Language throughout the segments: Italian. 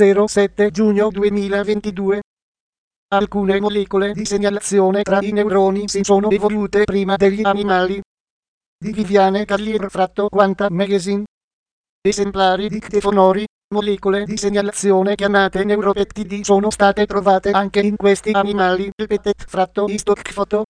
07 giugno 2022. Alcune molecole di segnalazione tra i neuroni si sono evolute prima degli animali. Di Viviane Carlier Fratto Quanta Magazine. Esemplari di ctefonori, molecole di segnalazione chiamate neuropeptidi, sono state trovate anche in questi animali. Petit Fratto Stock Photo.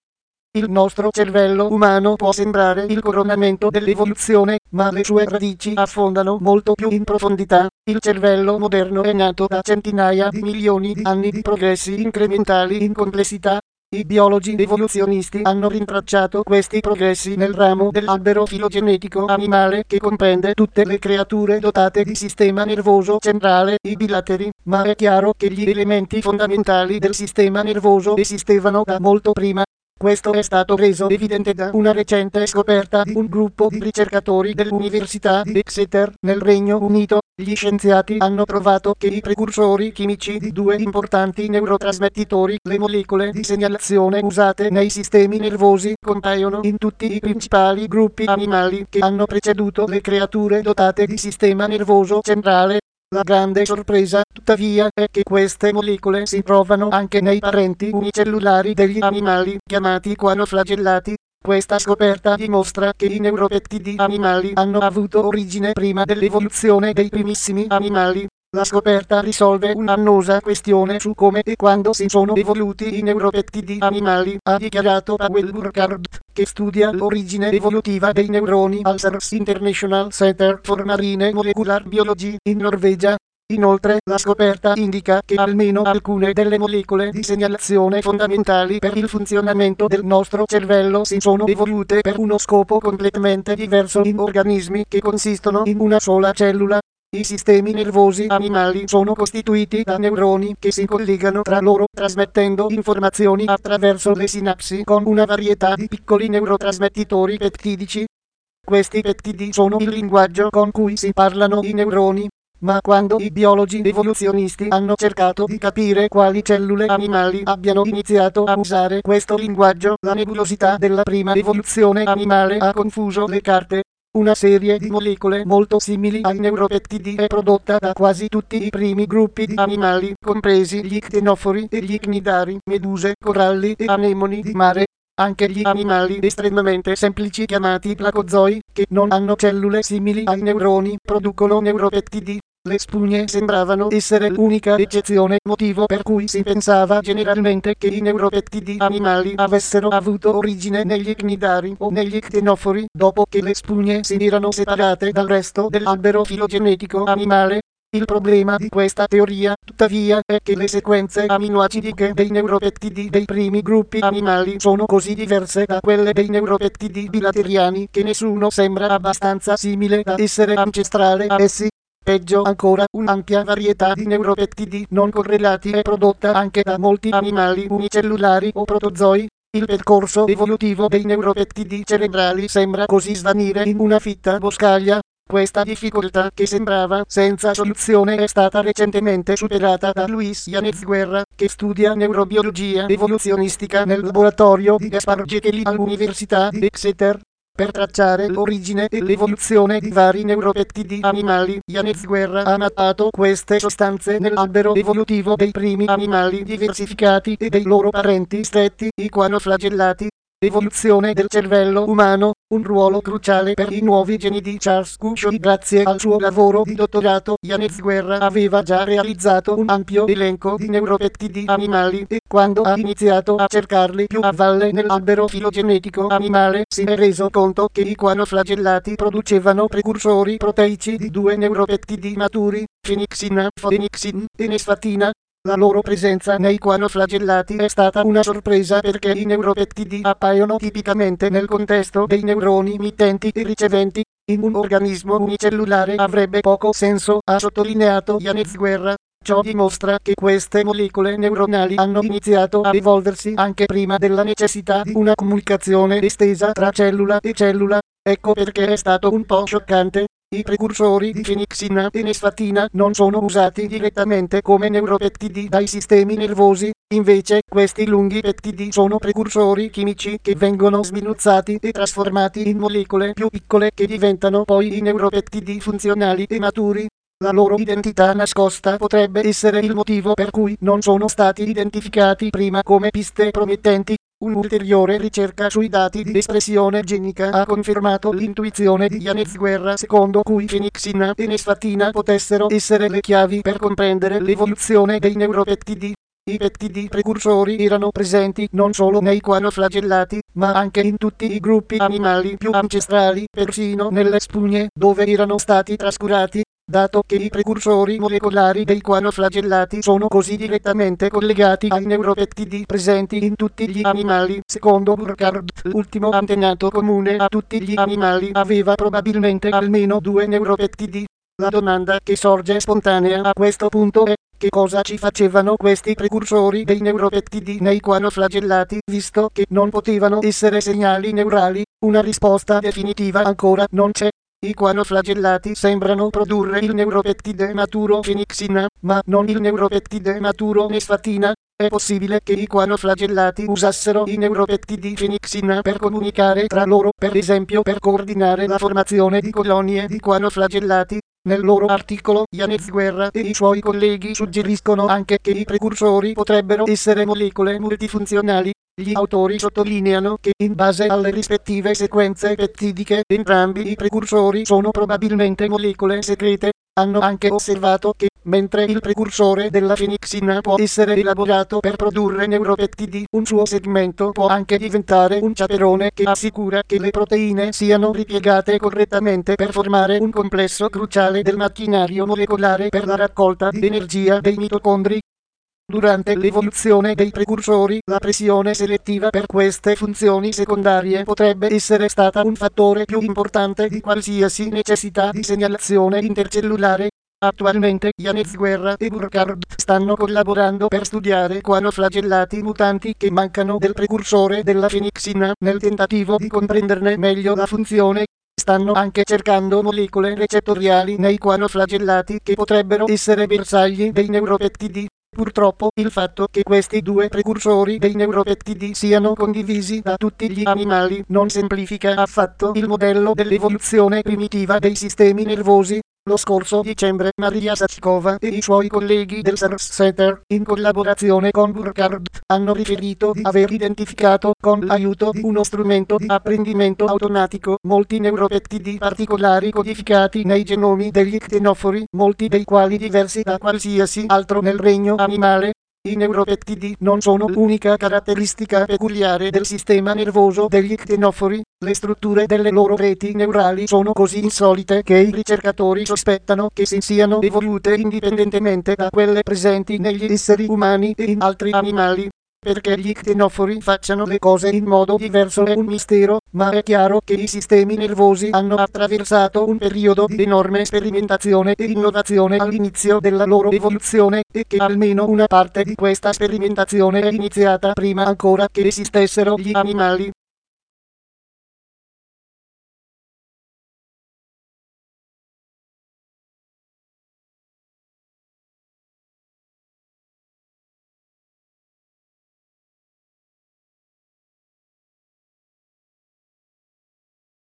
Il nostro cervello umano può sembrare il coronamento dell'evoluzione, ma le sue radici affondano molto più in profondità. Il cervello moderno è nato da centinaia di milioni di anni di progressi incrementali in complessità. I biologi evoluzionisti hanno rintracciato questi progressi nel ramo dell'albero filogenetico animale, che comprende tutte le creature dotate di sistema nervoso centrale, i bilatteri, ma è chiaro che gli elementi fondamentali del sistema nervoso esistevano da molto prima. Questo è stato reso evidente da una recente scoperta di un gruppo di ricercatori dell'Università di Exeter, nel Regno Unito. Gli scienziati hanno trovato che i precursori chimici di due importanti neurotrasmettitori, le molecole di segnalazione usate nei sistemi nervosi, compaiono in tutti i principali gruppi animali che hanno preceduto le creature dotate di sistema nervoso centrale. La grande sorpresa, tuttavia, è che queste molecole si trovano anche nei parenti unicellulari degli animali, chiamati quanoflagellati. Questa scoperta dimostra che i neuropeptidi animali hanno avuto origine prima dell'evoluzione dei primissimi animali. La scoperta risolve un'annosa questione su come e quando si sono evoluti i neuropeptidi animali, ha dichiarato Pavel Burkhardt, che studia l'origine evolutiva dei neuroni al SARS International Center for Marine Molecular Biology in Norvegia. Inoltre, la scoperta indica che almeno alcune delle molecole di segnalazione fondamentali per il funzionamento del nostro cervello si sono evolute per uno scopo completamente diverso in organismi che consistono in una sola cellula. I sistemi nervosi animali sono costituiti da neuroni che si collegano tra loro, trasmettendo informazioni attraverso le sinapsi con una varietà di piccoli neurotrasmettitori peptidici. Questi peptidi sono il linguaggio con cui si parlano i neuroni. Ma quando i biologi evoluzionisti hanno cercato di capire quali cellule animali abbiano iniziato a usare questo linguaggio, la nebulosità della prima evoluzione animale ha confuso le carte. Una serie di molecole molto simili ai neuropeptidi è prodotta da quasi tutti i primi gruppi di animali, compresi gli ctenofori e gli cnidari, meduse, coralli e anemoni di mare. Anche gli animali estremamente semplici chiamati placozoi, che non hanno cellule simili ai neuroni, producono neuropeptidi. Le spugne sembravano essere l'unica eccezione, motivo per cui si pensava generalmente che i neuropeptidi animali avessero avuto origine negli cnidari o negli ctenofori, dopo che le spugne si erano separate dal resto dell'albero filogenetico animale. Il problema di questa teoria, tuttavia, è che le sequenze aminoacidiche dei neuropeptidi dei primi gruppi animali sono così diverse da quelle dei neuropeptidi bilatteriani che nessuno sembra abbastanza simile da essere ancestrale a essi. Peggio ancora, un'ampia varietà di neuropeptidi non correlati è prodotta anche da molti animali unicellulari o protozoi. Il percorso evolutivo dei neuropeptidi cerebrali sembra così svanire in una fitta boscaglia. Questa difficoltà, che sembrava senza soluzione, è stata recentemente superata da Luis Yanez Guerra, che studia neurobiologia evoluzionistica nel laboratorio di Gaspar Gekeli all'Università di Exeter. Per tracciare l'origine e l'evoluzione di vari neuropeptidi animali, Yanez Guerra ha mappato queste sostanze nell'albero evolutivo dei primi animali diversificati e dei loro parenti stretti, i quanoflagellati. Evoluzione del cervello umano, un ruolo cruciale per i nuovi geni di Charles Cushing. Grazie al suo lavoro di dottorato, Yanez Guerra aveva già realizzato un ampio elenco di neuropeptidi animali e, quando ha iniziato a cercarli più a valle nell'albero filogenetico animale, si è reso conto che i quanoflagellati producevano precursori proteici di due neuropeptidi maturi, fenixina, phoenixin e nesfatina. La loro presenza nei quanoflagellati è stata una sorpresa, perché i neuropeptidi appaiono tipicamente nel contesto dei neuroni mittenti e riceventi. In un organismo unicellulare avrebbe poco senso, ha sottolineato Yanez Guerra. Ciò dimostra che queste molecole neuronali hanno iniziato a evolversi anche prima della necessità di una comunicazione estesa tra cellula e cellula. Ecco perché è stato un po' scioccante. I precursori di fenixina e nesfatina non sono usati direttamente come neuropeptidi dai sistemi nervosi, invece questi lunghi peptidi sono precursori chimici che vengono sminuzzati e trasformati in molecole più piccole che diventano poi i neuropeptidi funzionali e maturi. La loro identità nascosta potrebbe essere il motivo per cui non sono stati identificati prima come piste promettenti. Un'ulteriore ricerca sui dati di espressione genica ha confermato l'intuizione di Yanez Guerra, secondo cui fenixina e nesfatina potessero essere le chiavi per comprendere l'evoluzione dei neuropeptidi. I peptidi precursori erano presenti non solo nei quadroflagellati, ma anche in tutti i gruppi animali più ancestrali, persino nelle spugne, dove erano stati trascurati. Dato che i precursori molecolari dei quadroflagellati sono così direttamente collegati ai neuropeptidi presenti in tutti gli animali, secondo Burkhardt, l'ultimo antenato comune a tutti gli animali aveva probabilmente almeno 2 neuropeptidi. La domanda che sorge spontanea a questo punto è: che cosa ci facevano questi precursori dei neuropeptidi nei quadroflagellati, visto che non potevano essere segnali neurali? Una risposta definitiva ancora non c'è. I quadroflagellati sembrano produrre il neuropeptide maturo fenixina, ma non il neuropeptide maturo nesfatina. È possibile che i quadroflagellati usassero i neuropeptidi fenixina per comunicare tra loro, per esempio per coordinare la formazione di colonie di quadroflagellati. Nel loro articolo, Yanez Guerra e i suoi colleghi suggeriscono anche che i precursori potrebbero essere molecole multifunzionali. Gli autori sottolineano che, in base alle rispettive sequenze peptidiche, entrambi i precursori sono probabilmente molecole segrete. Hanno anche osservato che, mentre il precursore della fenixina può essere elaborato per produrre neuropeptidi, un suo segmento può anche diventare un chaperone che assicura che le proteine siano ripiegate correttamente per formare un complesso cruciale del macchinario molecolare per la raccolta di energia dei mitocondri. Durante l'evoluzione dei precursori, la pressione selettiva per queste funzioni secondarie potrebbe essere stata un fattore più importante di qualsiasi necessità di segnalazione intercellulare. Attualmente, Yanez Guerra e Burkhardt stanno collaborando per studiare quadroflagellati mutanti che mancano del precursore della fenixina, nel tentativo di comprenderne meglio la funzione. Stanno anche cercando molecole recettoriali nei quadroflagellati che potrebbero essere bersagli dei neuropeptidi. Purtroppo, il fatto che questi 2 precursori dei neuropeptidi siano condivisi da tutti gli animali non semplifica affatto il modello dell'evoluzione primitiva dei sistemi nervosi. Lo scorso dicembre Maria Sachkova e i suoi colleghi del SARS Center, in collaborazione con Burkhardt, hanno riferito di aver identificato, con l'aiuto di uno strumento di apprendimento automatico, molti neuropeptidi particolari codificati nei genomi degli ctenofori, molti dei quali diversi da qualsiasi altro nel regno animale. I neuropeptidi non sono l'unica caratteristica peculiare del sistema nervoso degli ctenofori. Le strutture delle loro reti neurali sono così insolite che i ricercatori sospettano che si siano evolute indipendentemente da quelle presenti negli esseri umani e in altri animali. Perché gli ctenofori facciano le cose in modo diverso è un mistero, ma è chiaro che i sistemi nervosi hanno attraversato un periodo di enorme sperimentazione e innovazione all'inizio della loro evoluzione, e che almeno una parte di questa sperimentazione è iniziata prima ancora che esistessero gli animali.